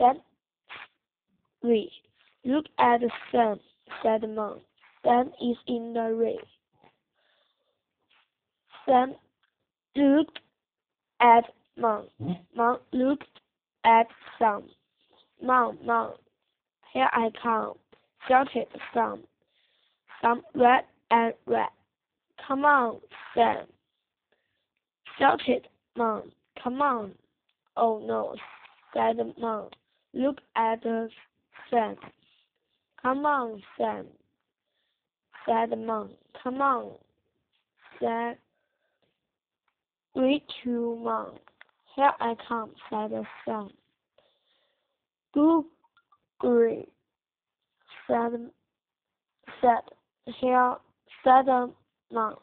Then we look at the sun, said Mom. Sun is in the rain. Sun looked at Mom. Mom looked at Sun. Mom, here I come, shouted Sun. Sun ran and ran. Come on, Sun, shouted Mom. Come on. Oh no, said Mom. Look at the sun. Come on, Sun, said Mom. Come on, said we to Mom. Here I come, said the Sun. Google, said here, said Mom.